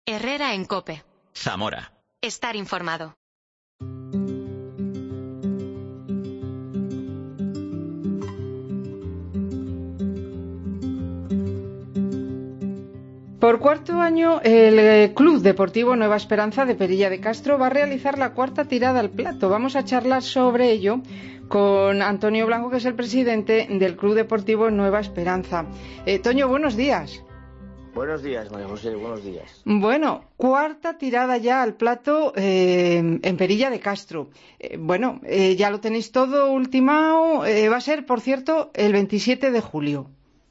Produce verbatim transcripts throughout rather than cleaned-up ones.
Herrera en COPE. Zamora. Estar informado. Por cuarto año, el Club Deportivo Nueva Esperanza de Perilla de Castro va a realizar la cuarta tirada al plato. Vamos a charlar sobre ello con Antonio Blanco, que es el presidente del Club Deportivo Nueva Esperanza. Eh, Toño, buenos días. Buenos días, María José, buenos días. Bueno, cuarta tirada ya al plato eh, en Perilla de Castro. Eh, bueno, eh, ya lo tenéis todo ultimado. Eh, va a ser, por cierto, el veintisiete de julio.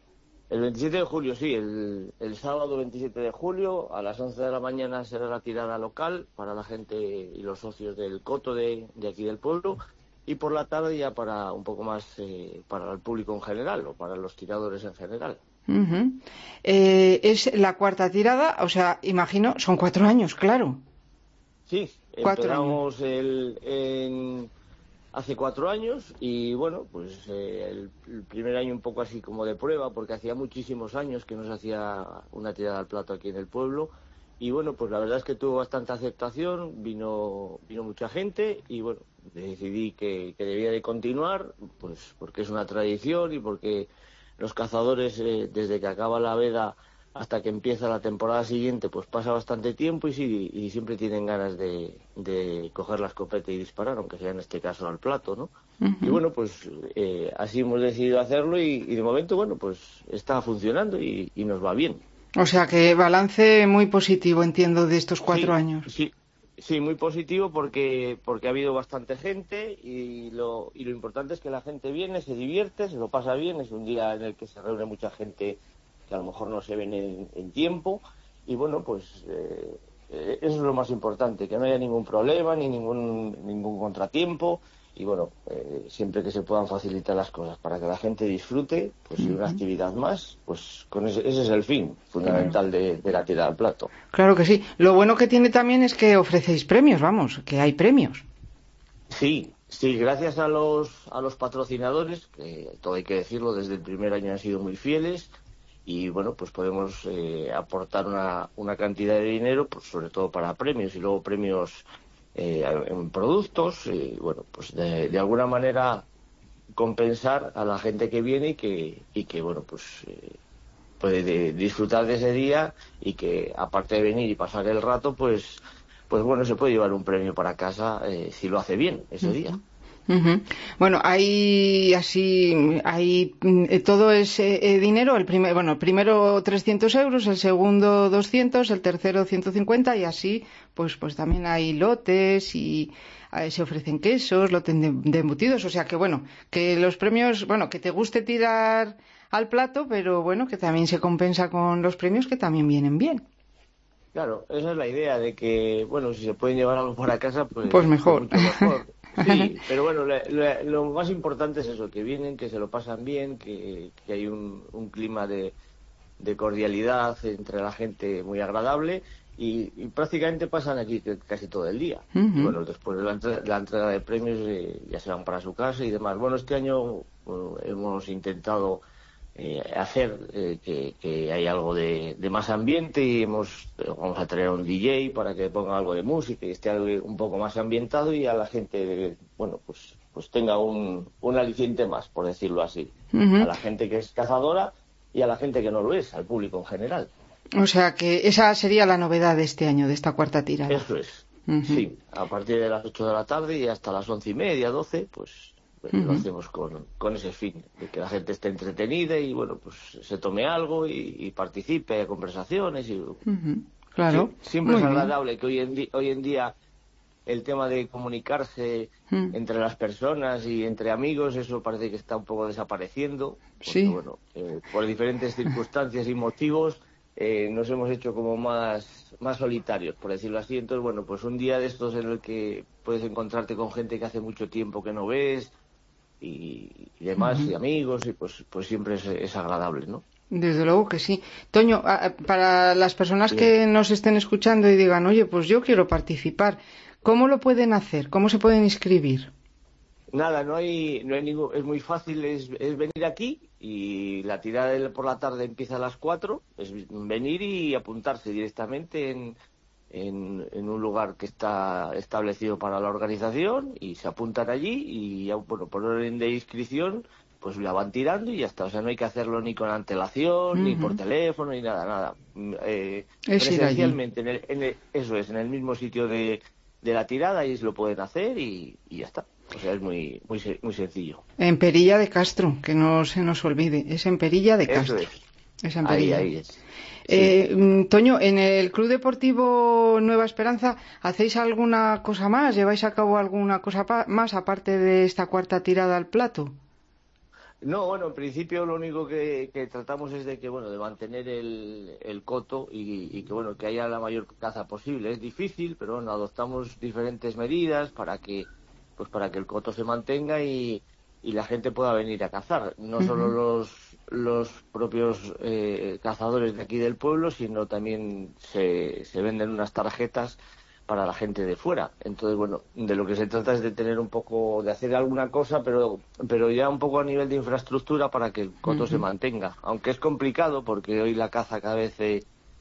El veintisiete de julio, sí, el, el sábado veintisiete de julio a las once de la mañana será la tirada local para la gente y los socios del coto de, de aquí del pueblo, y por la tarde ya para un poco más eh, para el público en general o para los tiradores en general. Uh-huh. Eh, es la cuarta tirada, o sea, imagino, son cuatro años, claro. Sí, cuatro empezamos años. El, en, hace cuatro años y bueno, pues eh, el, el primer año un poco así como de prueba, porque hacía muchísimos años que no se hacía una tirada al plato aquí en el pueblo, y bueno, pues la verdad es que tuvo bastante aceptación, vino vino mucha gente y bueno, decidí que, que debía de continuar, pues porque es una tradición y porque los cazadores, eh, desde que acaba la veda hasta que empieza la temporada siguiente, pues pasa bastante tiempo y sí, y siempre tienen ganas de, de coger la escopeta y disparar, aunque sea en este caso al plato, ¿no? Uh-huh. Y bueno, pues eh, así hemos decidido hacerlo y, y de momento, bueno, pues está funcionando y, y nos va bien. O sea que balance muy positivo, entiendo, de estos cuatro sí, años. Sí, sí, muy positivo porque porque ha habido bastante gente y lo, y lo importante es que la gente viene, se divierte, se lo pasa bien, es un día en el que se reúne mucha gente que a lo mejor no se ven en, en tiempo, y bueno, pues eh, eh, eso es lo más importante, que no haya ningún problema ni ningún ningún contratiempo, y bueno, eh, siempre que se puedan facilitar las cosas para que la gente disfrute, pues uh-huh. Y una actividad más, pues con ese, ese es el fin fundamental claro. de, de la tirada al plato. Claro que sí. Lo bueno que tiene también es que ofrecéis premios, vamos, que hay premios. Sí, sí, gracias a los a los patrocinadores, que todo hay que decirlo, desde el primer año han sido muy fieles, y bueno, pues podemos eh, aportar una, una cantidad de dinero, pues sobre todo para premios y luego premios eh, en productos, y bueno, pues de, de alguna manera compensar a la gente que viene y que, y que bueno, pues eh, puede de, disfrutar de ese día, y que aparte de venir y pasar el rato, pues pues bueno, se puede llevar un premio para casa eh, si lo hace bien ese uh-huh. día. Uh-huh. Bueno, hay así, hay todo es eh, dinero. El primer, bueno, el primero trescientos euros, el segundo doscientos, el tercero ciento cincuenta, y así, pues, pues también hay lotes y eh, se ofrecen quesos, lotes de, de embutidos. O sea que bueno, que los premios, bueno, que te guste tirar al plato, pero bueno, que también se compensa con los premios que también vienen bien. Claro, esa es la idea de que, bueno, si se pueden llevar algo para casa, pues, pues mejor. Pues mucho mejor. Sí, pero bueno, le, le, lo más importante es eso, que vienen, que se lo pasan bien, que, que hay un, un clima de, de cordialidad entre la gente muy agradable, y, y prácticamente pasan aquí casi todo el día. Uh-huh. Y bueno, después de la, entre, la entrega de premios eh, ya se van para su casa y demás. Bueno, este año bueno, hemos intentado Eh, hacer eh, que, que hay algo de, de más ambiente, y hemos eh, vamos a traer un D J para que ponga algo de música y esté algo un poco más ambientado, y a la gente, bueno, pues pues tenga un, un aliciente más, por decirlo así, uh-huh. A la gente que es cazadora y a la gente que no lo es, al público en general. O sea que esa sería la novedad de este año, de esta cuarta tirada. Eso es, uh-huh. Sí, a partir de las ocho de la tarde y hasta las once y media, doce, pues Uh-huh. Lo hacemos con, con ese fin, de que la gente esté entretenida y bueno, pues se tome algo y, y participe, haya conversaciones y uh-huh. Claro. Sí, siempre Muy es agradable bien. que hoy en, di- hoy en día el tema de comunicarse uh-huh. entre las personas y entre amigos, eso parece que está un poco desapareciendo, porque sí. bueno, eh, por diferentes circunstancias y motivos eh, nos hemos hecho como más, más solitarios, por decirlo así. Entonces bueno, pues un día de estos en el que puedes encontrarte con gente que hace mucho tiempo que no ves, y, y demás, uh-huh. y amigos, y pues pues siempre es, es agradable, ¿no? Desde luego que sí. Toño, para las personas sí. que nos estén escuchando y digan, oye, pues yo quiero participar, ¿cómo lo pueden hacer? ¿Cómo se pueden inscribir? Nada, no hay, no hay ningún, es muy fácil, es, es venir aquí y la tirada de, por la tarde empieza a las cuatro, es venir y apuntarse directamente en, en, en un lugar que está establecido para la organización y se apuntan allí y ya, bueno, por orden de inscripción pues la van tirando y ya está, o sea, no hay que hacerlo ni con antelación, uh-huh. ni por teléfono, ni nada, nada. Eh, presencialmente, en el, en el, eso es, en el mismo sitio de, de la tirada, y lo pueden hacer y, y ya está. O sea, es muy, muy muy sencillo. En Perilla de Castro, que no se nos olvide, es en Perilla de Castro. Eso es. Es en Perilla. Ahí, ahí es. Eh, sí. Toño, en el Club Deportivo Nueva Esperanza, ¿hacéis alguna cosa más? ¿Lleváis a cabo alguna cosa pa- más aparte de esta cuarta tirada al plato? No, bueno, en principio lo único que, que tratamos es de que, bueno, de mantener el, el coto y, y que, bueno, que haya la mayor caza posible. Es difícil, pero bueno, adoptamos diferentes medidas para que, pues para que el coto se mantenga y, y la gente pueda venir a cazar. No uh-huh. solo los, los propios eh, cazadores de aquí del pueblo, sino también se, se venden unas tarjetas para la gente de fuera. Entonces, bueno, de lo que se trata es de tener un poco, de hacer alguna cosa, pero pero ya un poco a nivel de infraestructura para que el coto uh-huh. se mantenga. Aunque es complicado porque hoy la caza cada vez eh,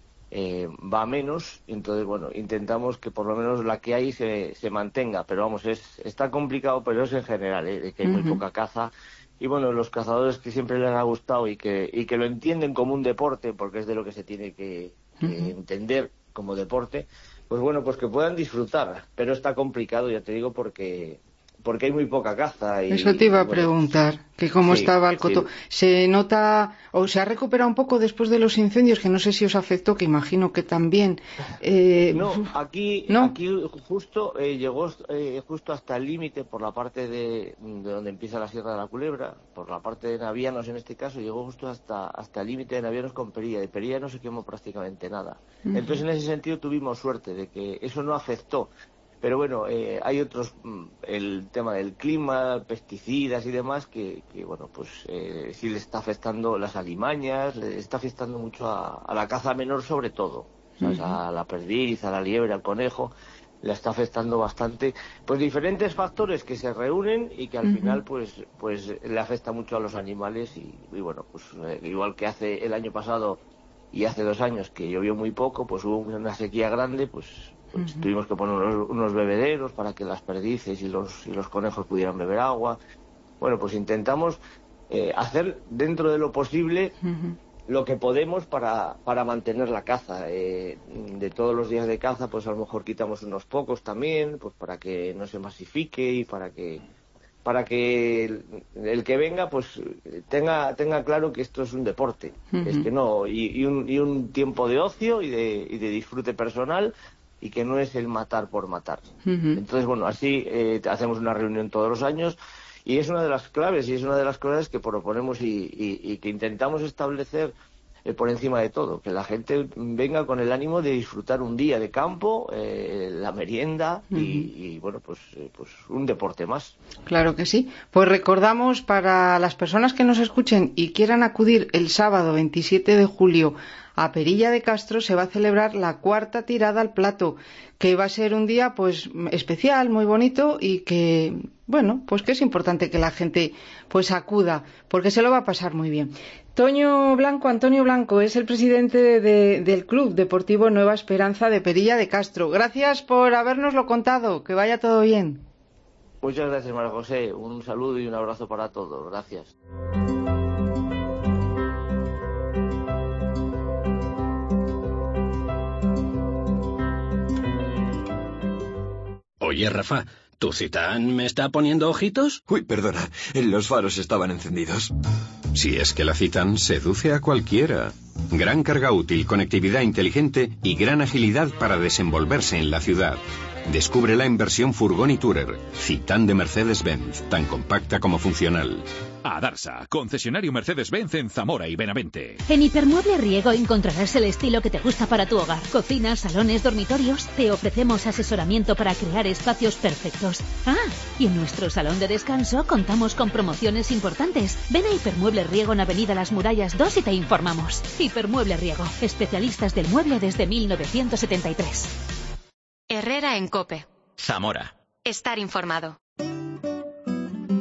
eh, va menos, entonces, bueno, intentamos que por lo menos la que hay se, se mantenga. Pero vamos, es está complicado, pero es en general, ¿eh? De que hay uh-huh. muy poca caza. Y bueno, los cazadores que siempre les ha gustado y que, y que lo entienden como un deporte, porque es de lo que se tiene que, que uh-huh. entender como deporte, pues bueno, pues que puedan disfrutar, pero está complicado, ya te digo, porque porque hay muy poca caza. Y, eso te iba a bueno, preguntar, que cómo sí, estaba el coto. Sí. ¿Se nota o se ha recuperado un poco después de los incendios, que no sé si os afectó, que imagino que también? Eh, no, aquí, ¿no? aquí justo eh, llegó eh, justo hasta el límite por la parte de, de donde empieza la Sierra de la Culebra, por la parte de Navianos en este caso, llegó justo hasta hasta el límite de Navianos con Perilla. De Perilla no se quemó prácticamente nada. Uh-huh. Entonces, en ese sentido tuvimos suerte de que eso no afectó. Pero bueno, eh, hay otros, el tema del clima, pesticidas y demás, que, que bueno, pues eh, sí le está afectando las alimañas, le está afectando mucho a, a la caza menor sobre todo, ¿sabes? Uh-huh. A la perdiz, a la liebre, al conejo, le está afectando bastante. Pues diferentes factores que se reúnen y que al uh-huh. final pues pues le afecta mucho a los animales y, y bueno, pues eh, igual que hace el año pasado y hace dos años que llovió muy poco, pues hubo una sequía grande, pues... Pues uh-huh. tuvimos que poner unos, unos bebederos para que las perdices y los, y los conejos pudieran beber agua. Bueno, pues intentamos eh, hacer dentro de lo posible uh-huh. lo que podemos para, para mantener la caza. Eh, de todos los días de caza, pues a lo mejor quitamos unos pocos también, pues para que no se masifique y para que para que el, el que venga pues tenga tenga claro que esto es un deporte. Uh-huh. Es que no, y, y, un, y un tiempo de ocio y de, y de disfrute personal, y que no es el matar por matar. Uh-huh. Entonces, bueno, así eh, hacemos una reunión todos los años y es una de las claves y es una de las cosas que proponemos y, y, y que intentamos establecer eh, por encima de todo, que la gente venga con el ánimo de disfrutar un día de campo, eh, la merienda uh-huh. y, y, bueno, pues, eh, pues un deporte más. Claro que sí. Pues recordamos para las personas que nos escuchen y quieran acudir el sábado veintisiete de julio a Perilla de Castro, se va a celebrar la cuarta tirada al plato, que va a ser un día pues especial, muy bonito y que, bueno, pues que es importante que la gente pues acuda, porque se lo va a pasar muy bien. Toño Blanco, Antonio Blanco, es el presidente de, de, del Club Deportivo Nueva Esperanza de Perilla de Castro. Gracias por habérnoslo contado, que vaya todo bien. Muchas gracias, María José. Un saludo y un abrazo para todos. Gracias. Oye, Rafa, ¿tu Citán me está poniendo ojitos? Uy, perdona, los faros estaban encendidos. Si es que la Citán seduce a cualquiera. Gran carga útil, conectividad inteligente y gran agilidad para desenvolverse en la ciudad. Descúbrela en versión furgón y tourer. Citán de Mercedes-Benz, tan compacta como funcional. A Darsa, concesionario Mercedes-Benz en Zamora y Benavente. En Hipermueble Riego encontrarás el estilo que te gusta para tu hogar. Cocinas, salones, dormitorios. Te ofrecemos asesoramiento para crear espacios perfectos. Ah, y en nuestro salón de descanso contamos con promociones importantes. Ven a Hipermueble Riego en Avenida Las Murallas dos y te informamos. Hipermueble Riego, especialistas del mueble desde mil novecientos setenta y tres. Herrera en COPE. Zamora. Estar informado.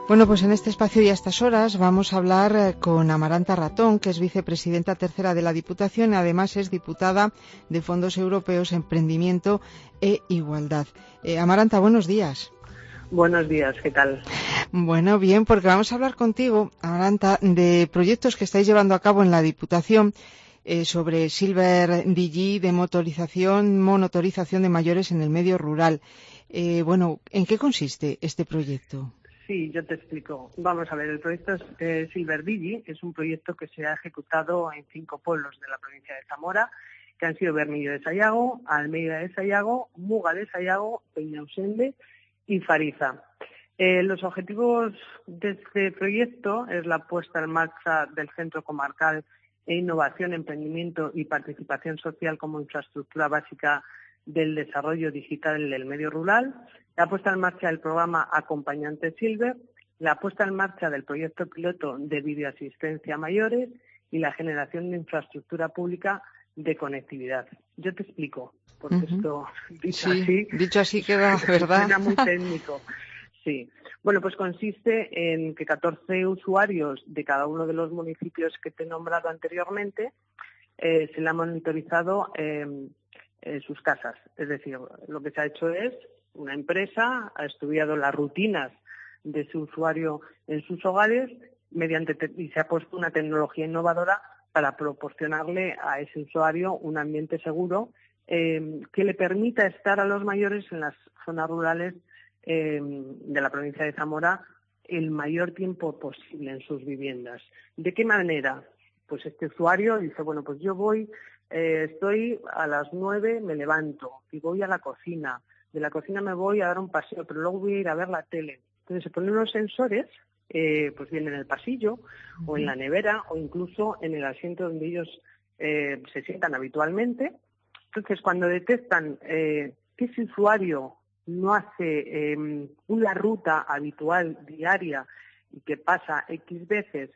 Bueno, pues en este espacio y a estas horas vamos a hablar con Amaranta Ratón, que es vicepresidenta tercera de la Diputación y además es diputada de Fondos Europeos, Emprendimiento e Igualdad. Eh, Amaranta, buenos días. Buenos días, ¿qué tal? Bueno, bien, porque vamos a hablar contigo, Amaranta, de proyectos que estáis llevando a cabo en la Diputación eh, sobre Silver D G, de motorización, monotorización de mayores en el medio rural. Eh, bueno, ¿en qué consiste este proyecto? Sí, yo te explico. Vamos a ver, el proyecto eh, Silver D G es un proyecto que se ha ejecutado en cinco pueblos de la provincia de Zamora, que han sido Bermillo de Sayago, Almeida de Sayago, Muga de Sayago, Peñausende y Fariza. Eh, los objetivos de este proyecto es la puesta en marcha del Centro Comarcal e Innovación, Emprendimiento y Participación Social como infraestructura básica del desarrollo digital del medio rural, la puesta en marcha del programa Acompañante Silver, la puesta en marcha del proyecto piloto de videoasistencia a mayores y la generación de infraestructura pública de conectividad. Yo te explico, porque uh-huh. esto, dicho sí, así, dicho así queda, ¿verdad? Suena muy técnico. Sí. Bueno, pues consiste en que catorce usuarios de cada uno de los municipios que te he nombrado anteriormente eh, se le ha monitorizado eh, eh, sus casas. Es decir, lo que se ha hecho es una empresa ha estudiado las rutinas de ese usuario en sus hogares mediante te- y se ha puesto una tecnología innovadora para proporcionarle a ese usuario un ambiente seguro eh, que le permita estar a los mayores en las zonas rurales eh, de la provincia de Zamora el mayor tiempo posible en sus viviendas. ¿De qué manera? Pues este usuario dice, bueno, pues yo voy, eh, estoy a las nueve, me levanto y voy a la cocina. De la cocina me voy a dar un paseo, pero luego voy a ir a ver la tele. Entonces se ponen unos sensores, eh, pues bien en el pasillo, uh-huh. o en la nevera, o incluso en el asiento donde ellos eh, se sientan habitualmente. Entonces, cuando detectan eh, que ese usuario no hace eh, una ruta habitual diaria y que pasa X veces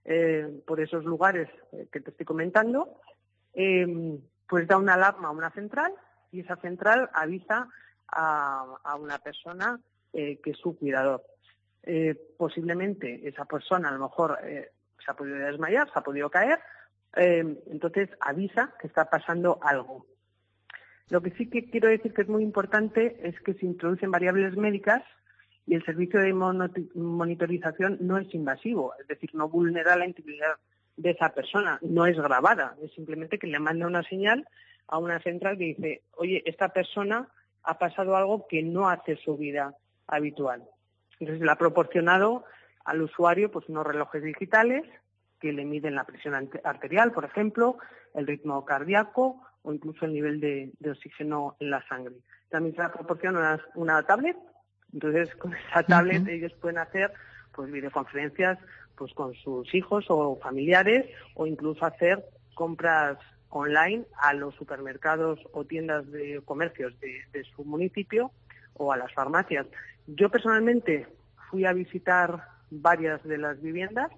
eh, por esos lugares eh, que te estoy comentando, eh, pues da una alarma a una central y esa central avisa A, a una persona eh, que es su cuidador. Eh, posiblemente esa persona a lo mejor eh, se ha podido desmayar, se ha podido caer, eh, entonces avisa que está pasando algo. Lo que sí que quiero decir que es muy importante es que se introducen variables médicas y el servicio de monitorización no es invasivo, es decir, no vulnera la integridad de esa persona, no es grabada, es simplemente que le manda una señal a una central que dice, oye, esta persona ha pasado algo que no hace su vida habitual. Entonces le ha proporcionado al usuario pues unos relojes digitales que le miden la presión arterial, por ejemplo, el ritmo cardíaco o incluso el nivel de, de oxígeno en la sangre. También se le proporciona una, una tablet, entonces con esa tablet uh-huh. ellos pueden hacer pues videoconferencias pues con sus hijos o familiares o incluso hacer compras online a los supermercados o tiendas de comercios de, de su municipio o a las farmacias. Yo personalmente fui a visitar varias de las viviendas.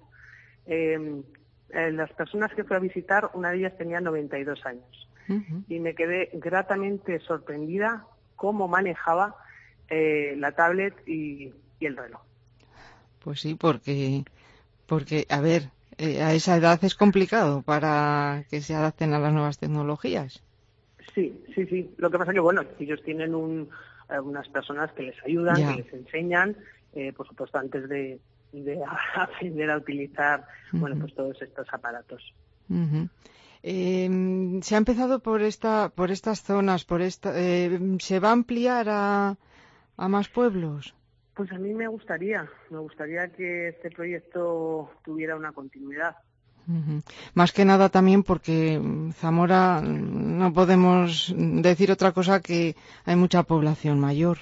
Eh, eh, las personas que fui a visitar, una de ellas tenía noventa y dos años. Uh-huh. Y me quedé gratamente sorprendida cómo manejaba eh, la tablet y, y el reloj. Pues sí, porque, porque a ver... Eh, a esa edad es complicado para que se adapten a las nuevas tecnologías. Sí, sí, sí. Lo que pasa es que, bueno, ellos tienen un, eh, unas personas que les ayudan, ya. que les enseñan, eh, por supuesto, antes de, de aprender a utilizar, uh-huh. bueno, pues todos estos aparatos. Uh-huh. Eh, se ha empezado por esta, por estas zonas, por esta, eh, ¿se va a ampliar a, a más pueblos? Pues a mí me gustaría, me gustaría que este proyecto tuviera una continuidad. Uh-huh. Más que nada también porque Zamora no podemos decir otra cosa que hay mucha población mayor.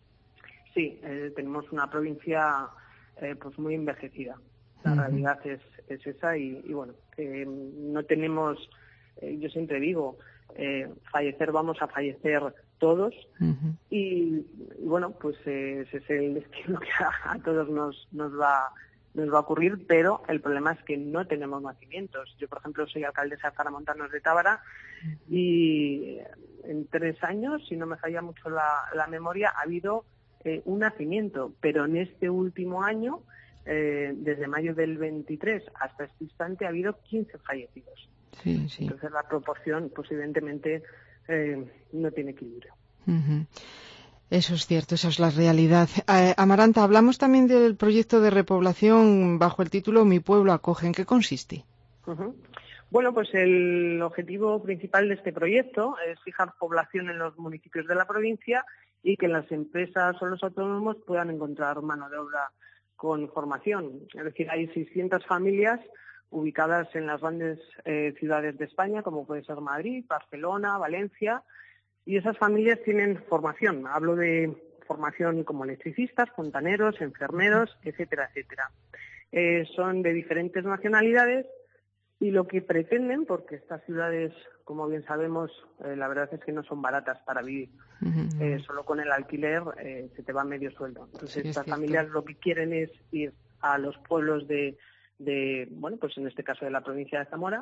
Sí, eh, tenemos una provincia eh, pues muy envejecida. La uh-huh. realidad es, es esa y, y bueno, eh, no tenemos, eh, yo siempre digo, eh, fallecer vamos a fallecer todos uh-huh. y, y bueno, pues eh, ese es el destino que a, a todos nos, nos va nos va a ocurrir, pero el problema es que no tenemos nacimientos. Yo, por ejemplo, soy alcaldesa de Zaramontanos de Tábara uh-huh. y en tres años, si no me falla mucho la, la memoria, ha habido eh, un nacimiento, pero en este último año, eh, desde mayo del veintitrés hasta este instante, ha habido quince fallecidos. Sí, sí. Entonces la proporción, pues evidentemente, eh, no tiene equilibrio. Uh-huh. Eso es cierto, esa es la realidad. Eh, Amaranta, hablamos también del proyecto de repoblación bajo el título Mi pueblo acoge. ¿En qué consiste? Uh-huh. Bueno, pues el objetivo principal de este proyecto es fijar población en los municipios de la provincia y que las empresas o los autónomos puedan encontrar mano de obra con formación. Es decir, hay seiscientas familias ubicadas en las grandes eh, ciudades de España, como puede ser Madrid, Barcelona, Valencia, y esas familias tienen formación. Hablo de formación como electricistas, fontaneros, enfermeros, etcétera, etcétera. Eh, son de diferentes nacionalidades y lo que pretenden, porque estas ciudades, como bien sabemos, eh, la verdad es que no son baratas para vivir. Uh-huh. Eh, solo con el alquiler eh, se te va medio sueldo. Entonces, sí, estas familias lo que quieren es ir a los pueblos de, de, bueno, pues en este caso de la provincia de Zamora,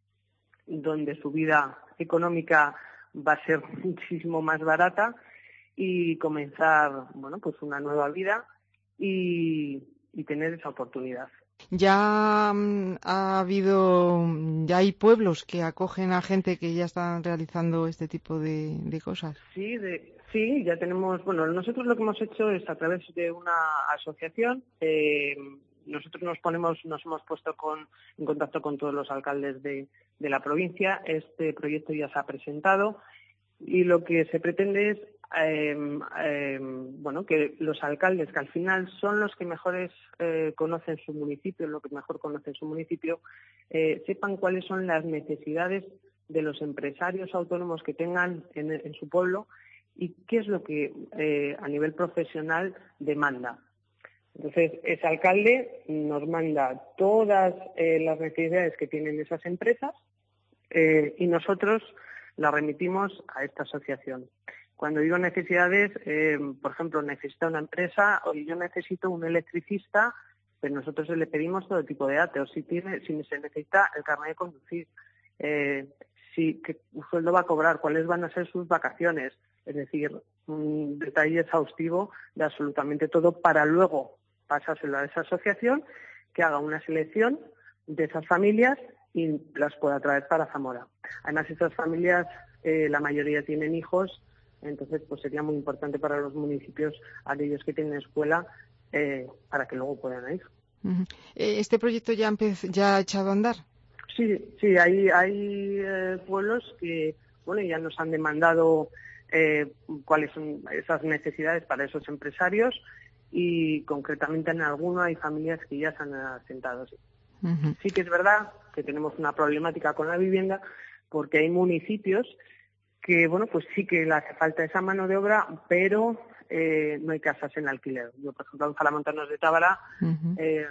donde su vida económica va a ser muchísimo más barata y comenzar, bueno, pues una nueva vida y, y tener esa oportunidad. Ya um, ha habido, ya hay pueblos que acogen a gente que ya están realizando este tipo de, de cosas. Sí, de, sí, ya tenemos, bueno, nosotros lo que hemos hecho es a través de una asociación, eh, nosotros nos ponemos, nos hemos puesto con, en contacto con todos los alcaldes de, de la provincia. Este proyecto ya se ha presentado y lo que se pretende es eh, eh, bueno, que los alcaldes, que al final son los que mejores eh, conocen su municipio, lo que mejor conocen su municipio, eh, sepan cuáles son las necesidades de los empresarios autónomos que tengan en, en su pueblo y qué es lo que eh, a nivel profesional demanda. Entonces, ese alcalde nos manda todas eh, las necesidades que tienen esas empresas eh, y nosotros las remitimos a esta asociación. Cuando digo necesidades, eh, por ejemplo, necesita una empresa o yo necesito un electricista, pues nosotros le pedimos todo tipo de datos. Si tiene, si se necesita el carnet de conducir, eh, si qué sueldo va a cobrar, cuáles van a ser sus vacaciones, es decir, un detalle exhaustivo de absolutamente todo para luego pasárselo a esa asociación que haga una selección de esas familias y las pueda traer para Zamora. Además, esas familias, eh, la mayoría tienen hijos, entonces pues sería muy importante para los municipios, aquellos que tienen escuela, eh, para que luego puedan ir. Uh-huh. ¿Este proyecto ya, empe- ya ha echado a andar? Sí, sí, hay, hay eh, pueblos que bueno ya nos han demandado eh, cuáles son esas necesidades para esos empresarios y concretamente en alguno hay familias que ya se han asentado. Sí. Uh-huh. Sí que es verdad que tenemos una problemática con la vivienda porque hay municipios que, bueno, pues sí que le hace falta esa mano de obra, pero eh, no hay casas en alquiler. Yo, por ejemplo, en Jalamontanos de Tábara, uh-huh. eh,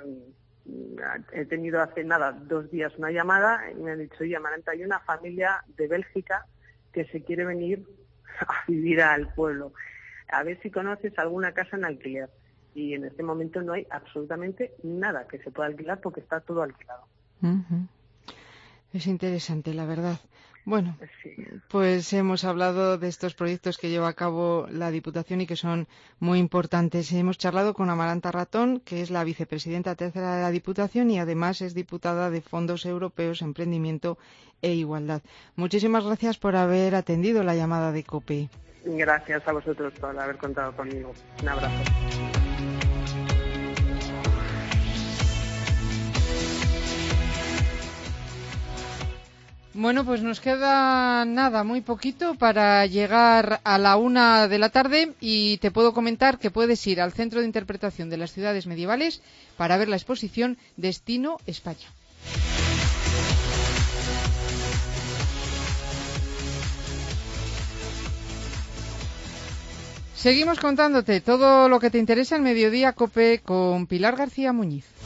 he tenido hace nada, dos días, una llamada y me han dicho, oye, Amaranta, hay una familia de Bélgica que se quiere venir a vivir al pueblo. A ver si conoces alguna casa en alquiler. Y en este momento no hay absolutamente nada que se pueda alquilar porque está todo alquilado. Uh-huh. Es interesante, la verdad. Bueno, sí. Pues hemos hablado de estos proyectos que lleva a cabo la Diputación y que son muy importantes. Hemos charlado con Amaranta Ratón, que es la vicepresidenta tercera de la Diputación y además es diputada de Fondos Europeos, Emprendimiento e Igualdad. Muchísimas gracias por haber atendido la llamada de COPE. Gracias a vosotros por haber contado conmigo. Un abrazo. Bueno, pues nos queda nada, muy poquito para llegar a la una de la tarde y te puedo comentar que puedes ir al Centro de Interpretación de las Ciudades Medievales para ver la exposición Destino España. Seguimos contándote todo lo que te interesa en Mediodía COPE con Pilar García Muñiz.